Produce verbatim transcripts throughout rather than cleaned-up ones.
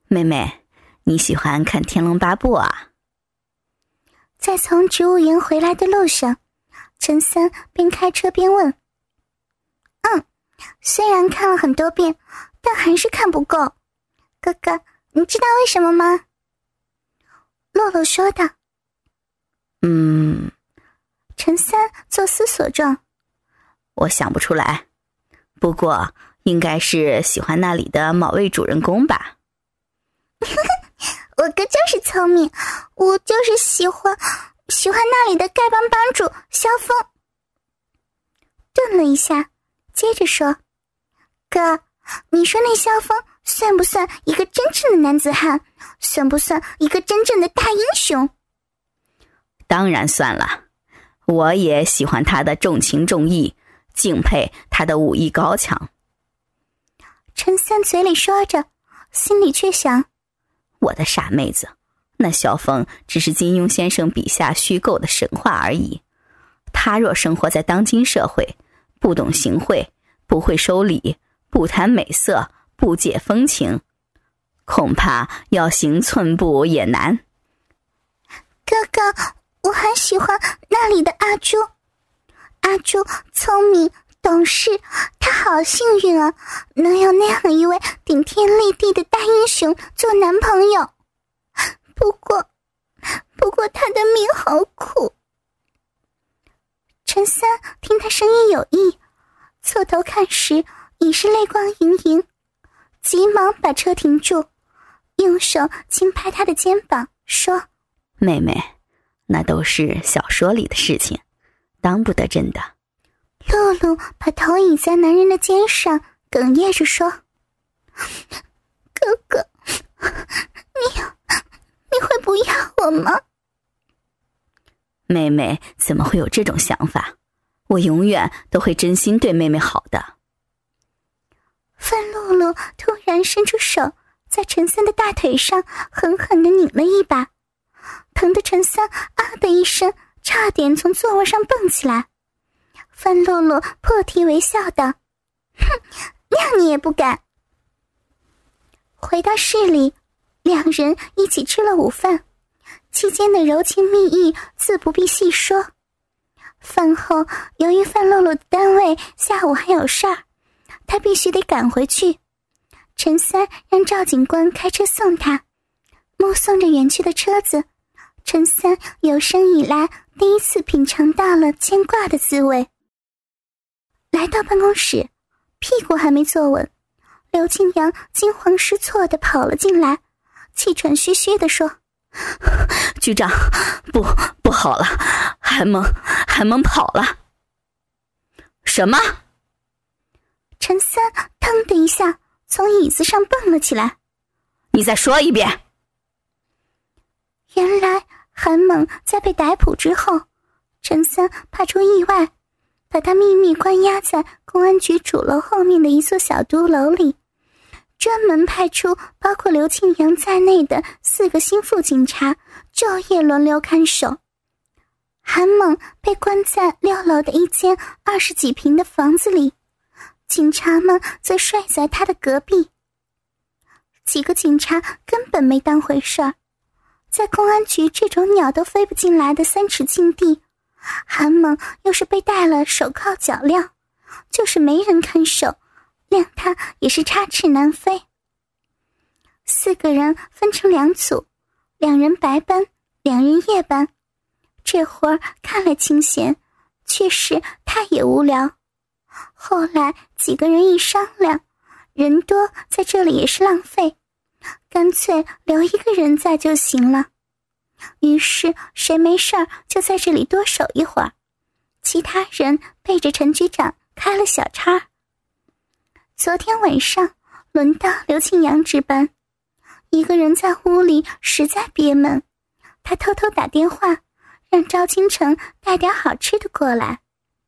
妹妹，你喜欢看《天龙八部》啊？ 在从植物园回来的路上，陈三边开车边问。嗯，虽然看了很多遍，但还是看不够。哥哥，你知道为什么吗？洛洛说道。 嗯， 陈三做思索状。 我想不出来，不过应该是喜欢那里的某位主人公吧。 我哥就是聪明，我就是喜欢喜欢那里的丐帮帮主萧峰。顿了一下，接着说，哥，你说那萧峰算不算一个真正的男子汉？算不算一个真正的大英雄？ 当然算了，我也喜欢他的重情重义，敬佩他的武艺高强。 陈三嘴里说着，心里却想， 我的傻妹子，那萧峰只是金庸先生笔下虚构的神话而已。他若生活在当今社会，不懂行贿，不会收礼，不谈美色，不解风情，恐怕要行寸步也难。 哥哥，我很喜欢那里的阿朱。阿朱聪明懂事，他好幸运啊，能有那样一位顶天立地的大英雄做男朋友。不过不过他的命好苦。陈三听他声音有意，侧头看时已是泪光盈盈，急忙把车停住，用手轻拍他的肩膀说， 妹妹，那都是小说里的事情，当不得真的。 露露把头倚在男人的肩上，哽咽着说，哥哥，你你会不要我吗？ 妹妹怎么会有这种想法？我永远都会真心对妹妹好的。 范露露突然伸出手，在陈三的大腿上狠狠地拧了一把，疼得陈三啊的一声，差点从座位上蹦起来。范露露破涕为笑道，哼，那你也不敢。回到市里，两人一起吃了午饭，期间的柔情蜜意自不必细说。饭后，由于范露露的单位下午还有事儿，他必须得赶回去。陈三让赵警官开车送他，目送着远去的车子，陈三有生以来第一次品尝到了牵挂的滋味。来到办公室，屁股还没坐稳，刘庆阳惊慌失措地跑了进来，气喘吁吁地说， 局长，不不好了，韩萌韩萌跑了。什么？ 陈三腾的一下从椅子上蹦了起来。 你再说一遍。 原来韩猛在被逮捕之后，陈三怕出意外，把他秘密关押在公安局主楼后面的一座小独楼里，专门派出包括刘庆阳在内的四个心腹警察昼夜轮流看守。韩猛被关在六楼的一间二十几平的房子里，警察们则睡在他的隔壁。几个警察根本没当回事儿，在公安局这种鸟都飞不进来的三尺禁地，韩猛又是被戴了手铐脚镣，就是没人看守，谅他也是插翅难飞。四个人分成两组，两人白班，两人夜班。这活儿看来清闲，确实太也无聊。后来几个人一商量，人多在这里也是浪费，干脆留一个人在就行了。于是谁没事儿就在这里多守一会儿，其他人背着陈局长开了小差。昨天晚上轮到刘庆阳值班，一个人在屋里实在憋闷，他偷偷打电话让赵清城带点好吃的过来。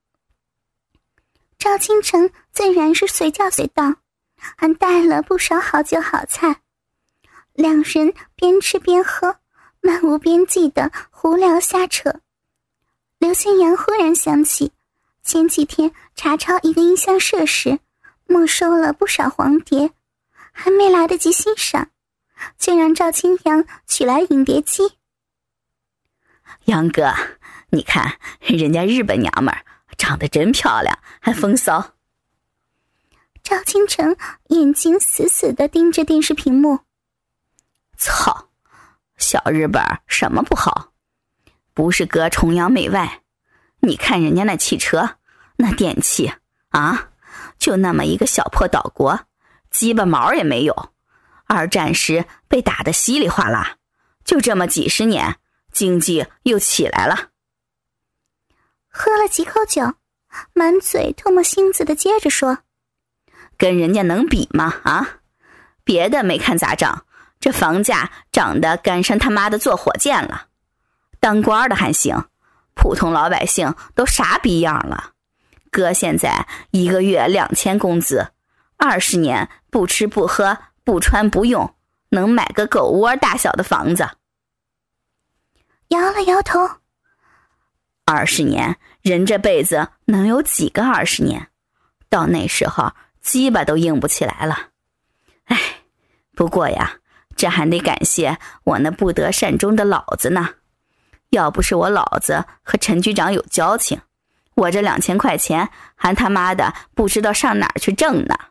赵清城自然是随叫随到，还带了不少好酒好菜。两人边吃边喝，漫无边际的胡聊瞎扯。刘庆阳忽然想起前几天查抄一个音像社时没收了不少黄碟，还没来得及欣赏， 就让赵青阳取来影碟机。 杨哥，你看人家日本娘们儿长得真漂亮，还风骚。 赵清晨眼睛死死地盯着电视屏幕。 操，小日本什么不好？不是哥崇洋媚外，你看人家那汽车，那电器啊，就那么一个小破岛国，鸡巴毛也没有。二战时被打得稀里哗啦，就这么几十年，经济又起来了。 喝了几口酒，满嘴唾沫星子的接着说： 跟人家能比吗？啊，别的没看咋涨，这房价涨得赶上他妈的坐火箭了。当官的还行，普通老百姓都啥逼样了？哥现在一个月两千工资，二十年不吃不喝不穿不用，能买个狗窝大小的房子。 摇了摇头。 二十年，人这辈子能有几个二十年？到那时候鸡巴都硬不起来了。哎，不过呀，这还得感谢我那不得善终的老子呢。要不是我老子和陈局长有交情，我这两千块钱还他妈的不知道上哪儿去挣呢。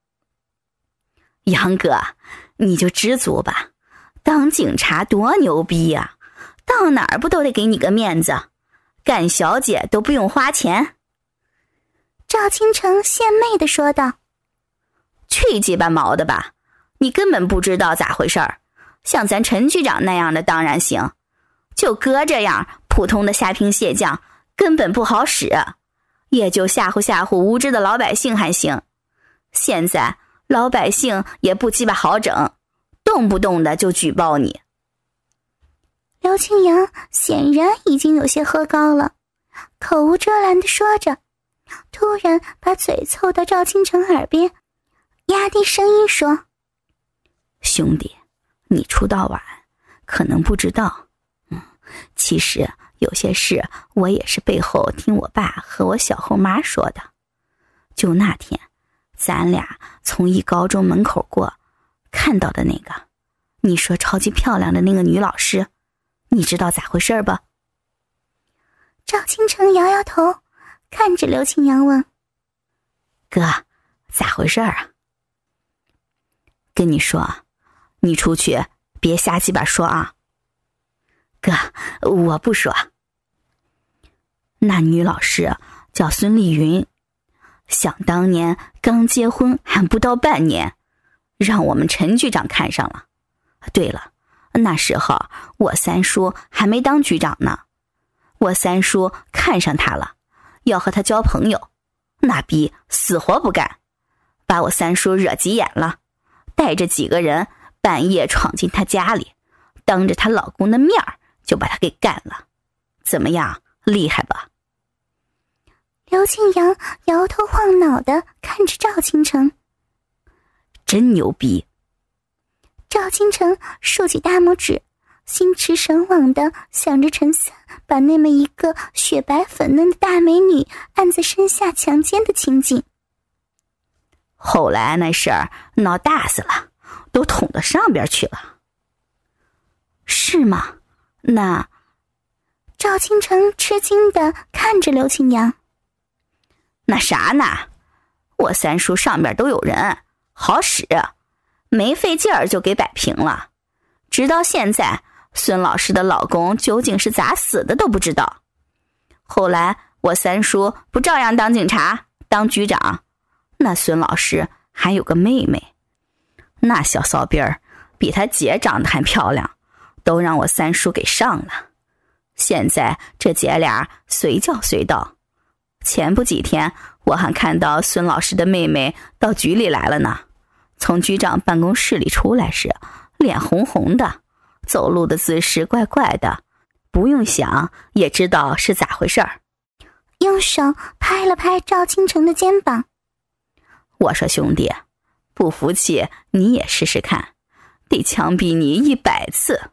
杨哥，你就知足吧，当警察多牛逼呀，到哪儿不都得给你个面子，干小姐都不用花钱。 赵清晨献媚地说道。 去鸡巴毛的吧，你根本不知道咋回事儿。像咱陈局长那样的当然行，就哥这样普通的虾兵蟹将根本不好使，也就吓唬吓唬无知的老百姓还行。现在老百姓也不鸡巴好整，动不动的就举报你。 刘青阳显然已经有些喝高了，口无遮拦地说着，突然把嘴凑到赵清晨耳边，压低声音说： 兄弟，你出道晚，可能不知道，嗯，其实有些事我也是背后听我爸和我小后妈说的。就那天咱俩从一高中门口过，看到的那个你说超级漂亮的那个女老师，你知道咋回事吧？ 赵清晨摇摇头，看着刘青阳问： 哥，咋回事啊？跟你说，你出去别瞎鸡巴说啊。哥，我不说。那女老师叫孙丽云，想当年刚结婚还不到半年，让我们陈局长看上了。对了，那时候我三叔还没当局长呢，我三叔看上她了，要和她交朋友，那逼死活不干，把我三叔惹急眼了，带着几个人半夜闯进她家里，当着她老公的面就把她给干了。怎么样，厉害吧？ 刘庆阳摇头晃脑地看着赵清晨。 真牛逼。 赵清晨竖起大拇指，心驰神往地想着陈三把那么一个雪白粉嫩的大美女按在身下强奸的情景。 后来那事儿闹大死了，都捅到上边去了。是吗？那…… 赵清晨吃惊地看着刘庆阳。 那啥呢？我三叔上边都有人，好使，没费劲儿就给摆平了。直到现在，孙老师的老公究竟是咋死的都不知道。后来我三叔不照样当警察、当局长？那孙老师还有个妹妹，那小骚逼儿比他姐长得还漂亮，都让我三叔给上了。现在这姐俩随叫随到。前不几天我还看到孙老师的妹妹到局里来了呢，从局长办公室里出来时脸红红的，走路的姿势怪怪的，不用想也知道是咋回事儿。 用手拍了拍赵清晨的肩膀。 我说兄弟，不服气你也试试看，得枪毙你一百次。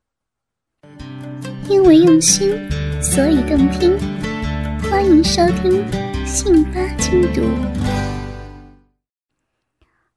因为用心，所以动听。欢迎收听信八精读。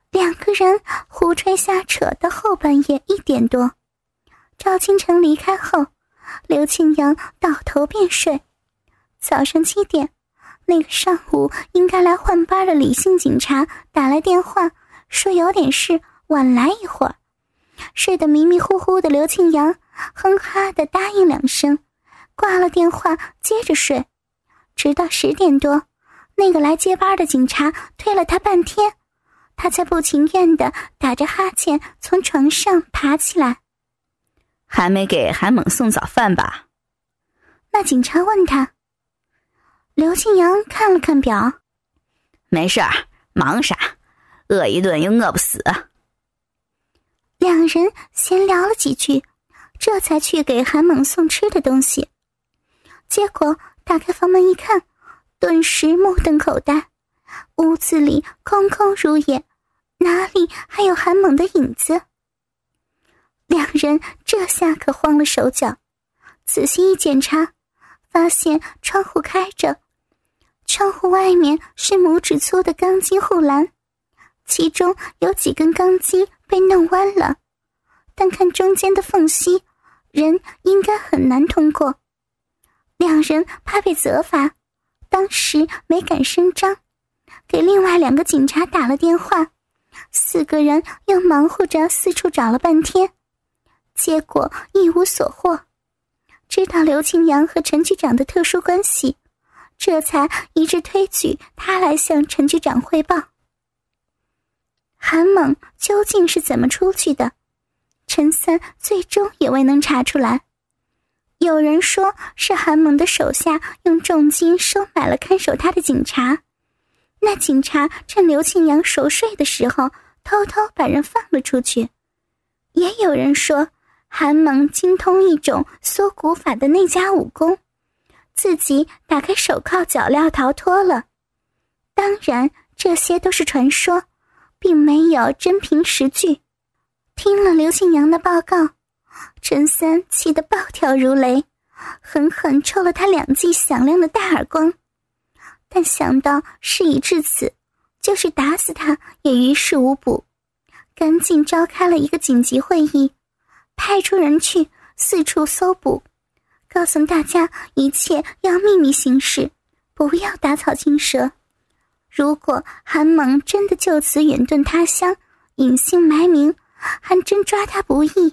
两个人胡吹瞎扯到后半夜一点多。赵清城离开后，刘庆阳倒头便睡。早上七点，那个上午应该来换班的李姓警察打来电话，说有点事，晚来一会儿。睡得迷迷糊糊的刘庆阳哼哈地答应两声，挂了电话接着睡，直到十点多，那个来接班的警察推了他半天，他才不情愿地打着哈欠从床上爬起来。 还没给韩猛送早饭吧？ 那警察问他。刘庆阳看了看表， 没事儿，忙啥？饿一顿又饿不死。 两人闲聊了几句，这才去给韩猛送吃的东西。结果打开房门一看，顿时目瞪口呆，屋子里空空如也，哪里还有韩猛的影子？两人这下可慌了手脚，仔细一检查，发现窗户开着，窗户外面是拇指粗的钢筋护栏，其中有几根钢筋被弄弯了，但看中间的缝隙，人应该很难通过。两人怕被责罚，当时没敢声张，给另外两个警察打了电话，四个人又忙活着四处找了半天，结果一无所获。知道刘庆阳和陈局长的特殊关系，这才一致推举他来向陈局长汇报。韩猛究竟是怎么出去的，陈三最终也未能查出来。有人说是韩猛的手下用重金收买了看守他的警察，那警察趁刘庆阳熟睡的时候偷偷把人放了出去。也有人说韩猛精通一种缩骨法的内家武功，自己打开手铐脚镣逃脱了。当然这些都是传说，并没有真凭实据。听了刘庆阳的报告，陈三气得暴跳如雷，狠狠抽了他两记响亮的大耳光。但想到事已至此，就是打死他也于事无补，赶紧召开了一个紧急会议，派出人去四处搜捕，告诉大家一切要秘密行事，不要打草惊蛇。如果韩猛真的就此远遁他乡，隐姓埋名，还真抓他不易。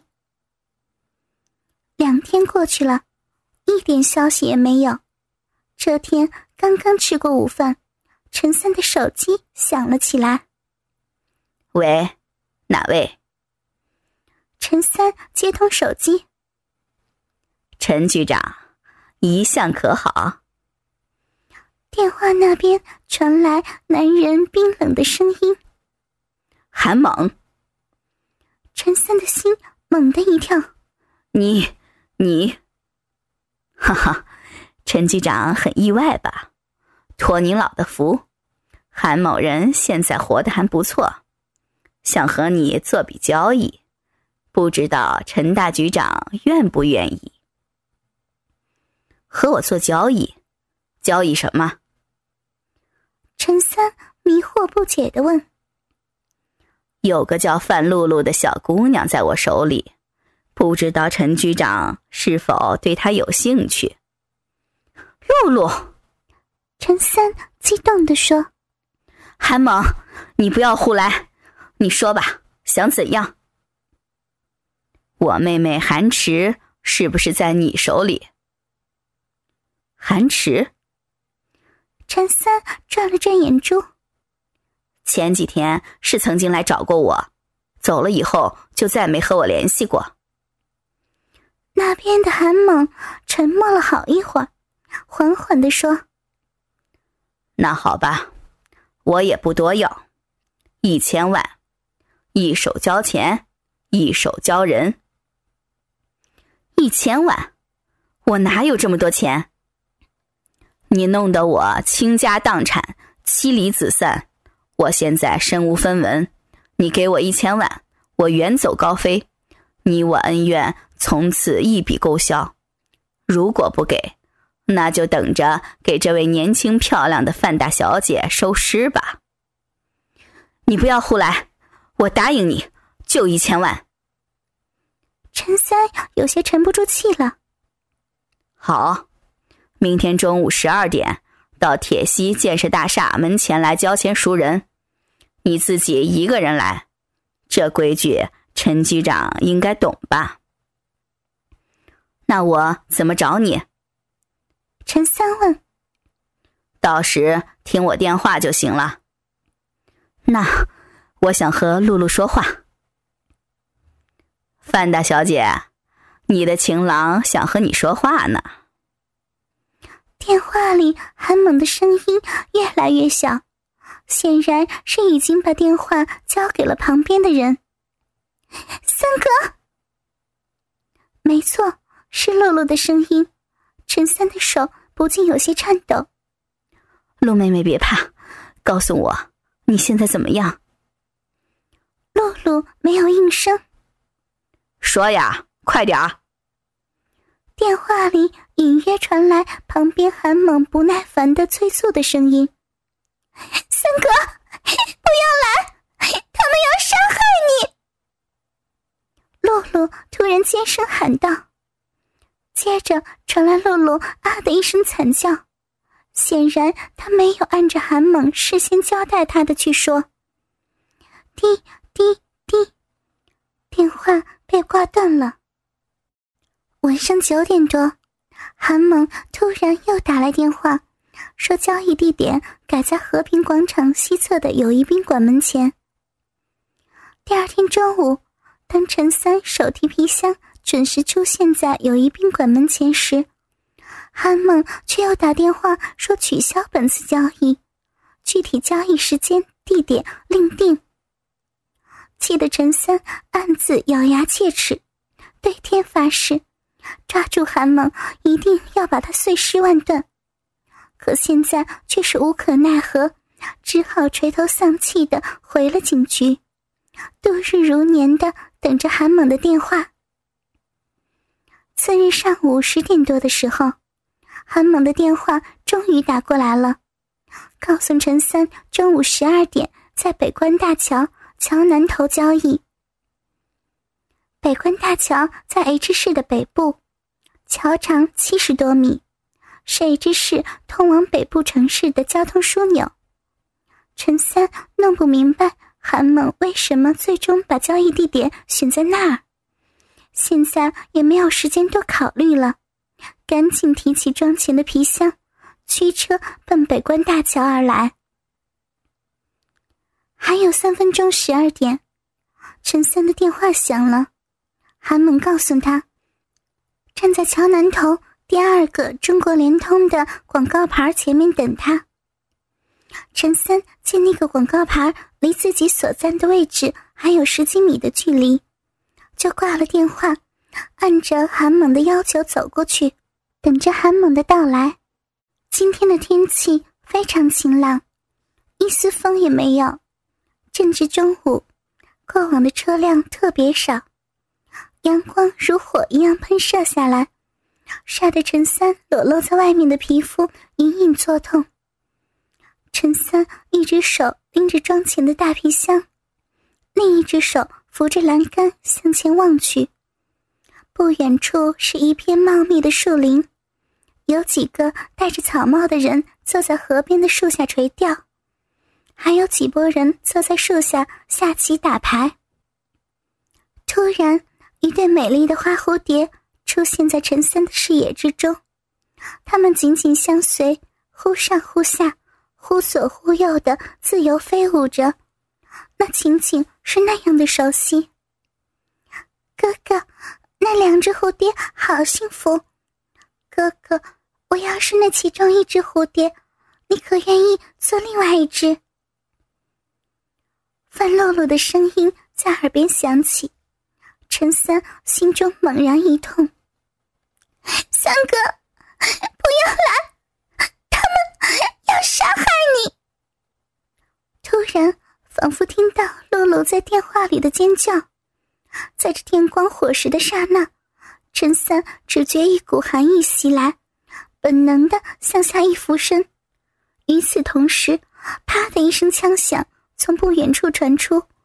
两天过去了，一点消息也没有。这天刚刚吃过午饭，陈三的手机响了起来。 喂，哪位？ 陈三接通手机。 陈局长，一向可好？ 电话那边传来男人冰冷的声音。 韩猛。 陈三的心猛地一跳。 你你哈哈，陈局长很意外吧？托您老的福，韩某人现在活得还不错，想和你做笔交易，不知道陈大局长愿不愿意？和我做交易？交易什么？ 陈三迷惑不解地问。 有个叫范露露的小姑娘在我手里，不知道陈局长是否对她有兴趣？露露， 陈三激动地说。 韩猛，你不要胡来，你说吧，想怎样？我妹妹韩池是不是在你手里？韩池？ 陈三转了转眼珠。 前几天是曾经来找过我，走了以后就再没和我联系过。 那边的韩猛沉默了好一会儿，缓缓地说： 那好吧，我也不多要，一千万，一手交钱，一手交人。一千万？我哪有这么多钱？你弄得我倾家荡产，妻离子散，我现在身无分文，你给我一千万，我远走高飞，你我恩怨从此一笔勾销。如果不给，那就等着给这位年轻漂亮的范大小姐收尸吧。你不要胡来， 我答应你，就一千万。 陈三有些沉不住气了。 好，明天中午十二点到铁西建设大厦门前来交钱赎人，你自己一个人来，这规矩陈局长应该懂吧？那我怎么找你？ 陈三问。 到时听我电话就行了。那我想和露露说话。范大小姐，你的情郎想和你说话呢。 电话里韩猛的声音越来越小，显然是已经把电话交给了旁边的人。三哥，没错，是露露的声音。陈三的手不禁有些颤抖。 陆妹妹别怕，告诉我你现在怎么样？ 露露没有应声。 说呀，快点儿。 电话里隐约传来旁边韩猛不耐烦的催促的声音。三哥，不要来，他们要杀害你。露露突然尖声喊道，接着传来露露啊的一声惨叫，显然他没有按着韩猛事先交代他的去说。滴滴滴，电话被挂断了。晚上九点多，韩猛突然又打来电话，说交易地点改在和平广场西侧的友谊宾馆门前。第二天中午，当陈三手提皮箱准时出现在友谊宾馆门前时，韩猛却又打电话说取消本次交易，具体交易时间地点另定。气得陈三暗自咬牙切齿，对天发誓抓住韩猛一定要把他碎尸万段，可现在却是无可奈何，只好垂头丧气地回了警局，度日如年地等着韩猛的电话。次日上午十点多的时候，韩猛的电话终于打过来了，告诉陈三中午十二点在北关大桥桥南头交易。北关大桥在 H 市的北部，桥长七十多米，是 H 市通往北部城市的交通枢纽。陈三弄不明白韩猛为什么最终把交易地点选在那儿，现在也没有时间多考虑了，赶紧提起装钱的皮箱，驱车奔北关大桥而来。还有三分钟十二点，陈三的电话响了，韩猛告诉他，站在桥南头第二个中国联通的广告牌前面等他。陈三见那个广告牌离自己所站的位置还有十几米的距离，就挂了电话，按着韩猛的要求走过去，等着韩猛的到来。今天的天气非常晴朗，一丝风也没有，正值中午，过往的车辆特别少，阳光如火一样喷射下来，晒得陈三裸露在外面的皮肤隐隐作痛。陈三一只手拎着装钱的大皮箱，另一只手扶着栏杆向前望去。不远处是一片茂密的树林，有几个戴着草帽的人坐在河边的树下垂钓，还有几拨人坐在树下下棋打牌。突然，一对美丽的花蝴蝶出现在陈三的视野之中，它们紧紧相随，忽上忽下，忽左忽右的自由飞舞着，那情景是那样的熟悉。哥哥，那两只蝴蝶好幸福。哥哥，我要是那其中一只蝴蝶，你可愿意做另外一只？范露露的声音在耳边响起，陈三心中猛然一痛。三哥，不要来，他们要杀害你。突然仿佛听到露露在电话里的尖叫，在这天光火石的刹那，陈三只觉一股寒意袭来，本能地向下一俯身。与此同时，啪的一声枪响从不远处传出，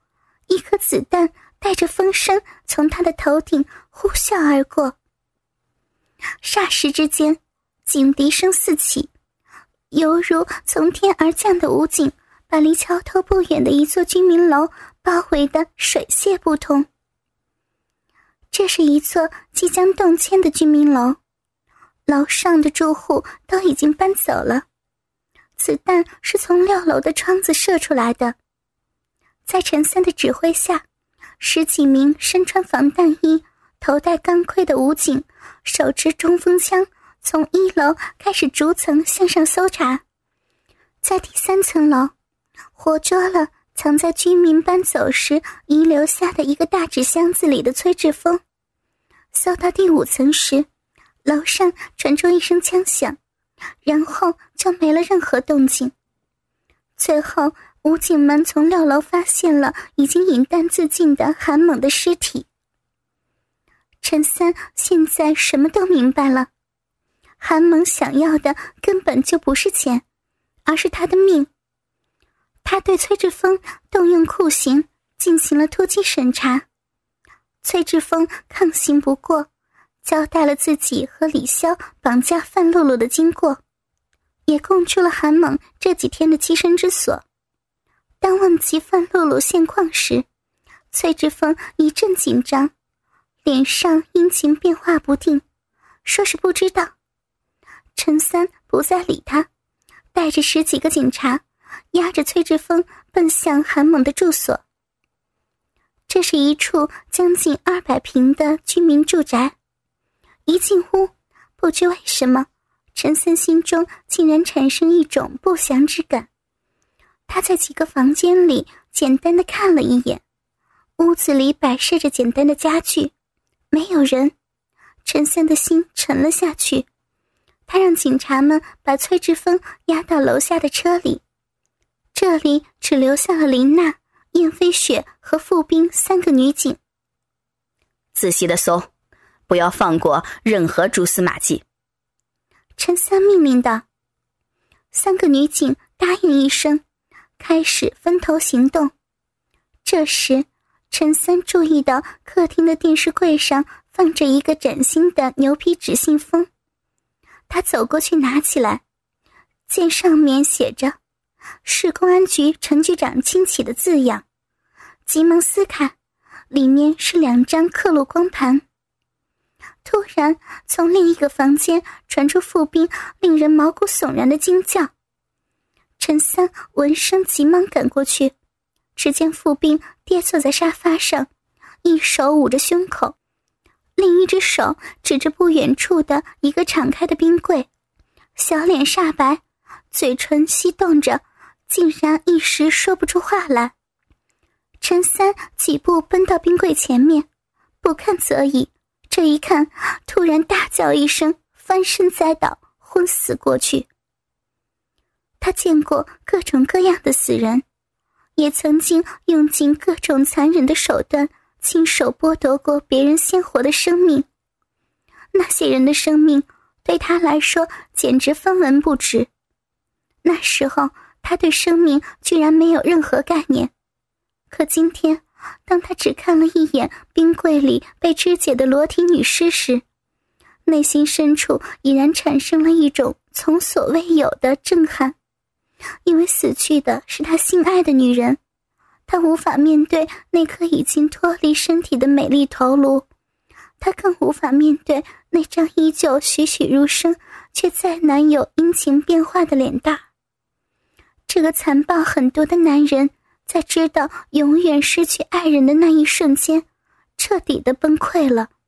一颗子弹带着风声从他的头顶呼啸而过。霎时之间，警笛声四起，犹如从天而降的武警把离桥头不远的一座居民楼包围得水泄不通。这是一座即将动迁的居民楼，楼上的住户都已经搬走了。子弹是从六楼的窗子射出来的。在陈三的指挥下，十几名身穿防弹衣、头戴钢盔的武警手持冲锋枪，从一楼开始逐层向上搜查。在第三层楼，活捉了藏在居民搬走时遗留下的一个大纸箱子里的崔志峰。搜到第五层时，楼上传出一声枪响，然后就没了任何动静。最后，武警们从六楼发现了已经饮弹自尽的韩猛的尸体。陈三现在什么都明白了，韩猛想要的根本就不是钱，而是他的命。他对崔志峰动用酷刑进行了突击审查。崔志峰抗刑不过，交代了自己和李潇绑架范露露的经过，也供出了韩猛这几天的栖身之所。当问及范露露现况时，崔志峰一阵紧张，脸上阴晴变化不定，说是不知道。陈三不再理他，带着十几个警察押着崔志峰奔向韩猛的住所。这是一处将近二百平的居民住宅。一进屋，不知为什么，陈三心中竟然产生一种不祥之感。他在几个房间里简单的看了一眼，屋子里摆设着简单的家具，没有人。陈三的心沉了下去，他让警察们把崔志峰押到楼下的车里。这里只留下了林娜、燕飞雪和傅冰三个女警。 仔细的搜，不要放过任何蛛丝马迹。 陈三命令道。三个女警答应一声，开始分头行动。这时，陈三注意到客厅的电视柜上放着一个崭新的牛皮纸信封，他走过去拿起来，见上面写着市公安局陈局长亲启的字样，急忙撕开，里面是两张刻录光盘。突然，从另一个房间传出傅冰令人毛骨悚然的惊叫。陈三闻声急忙赶过去，只见傅冰跌坐在沙发上，一手捂着胸口，另一只手指着不远处的一个敞开的冰柜，小脸煞白，嘴唇翕动着，竟然一时说不出话来。陈三几步奔到冰柜前面，不看则已，这一看，突然大叫一声，翻身栽倒，昏死过去。他见过各种各样的死人，也曾经用尽各种残忍的手段，亲手剥夺过别人鲜活的生命。那些人的生命对他来说简直分文不值。那时候他对生命居然没有任何概念，可今天当他只看了一眼冰柜里被肢解的裸体女尸时，内心深处已然产生了一种从所未有的震撼。因为死去的是他心爱的女人，他无法面对那颗已经脱离身体的美丽头颅，他更无法面对那张依旧栩栩如生却再难有阴晴变化的脸蛋。这个残暴狠毒的男人在知道永远失去爱人的那一瞬间，彻底的崩溃了。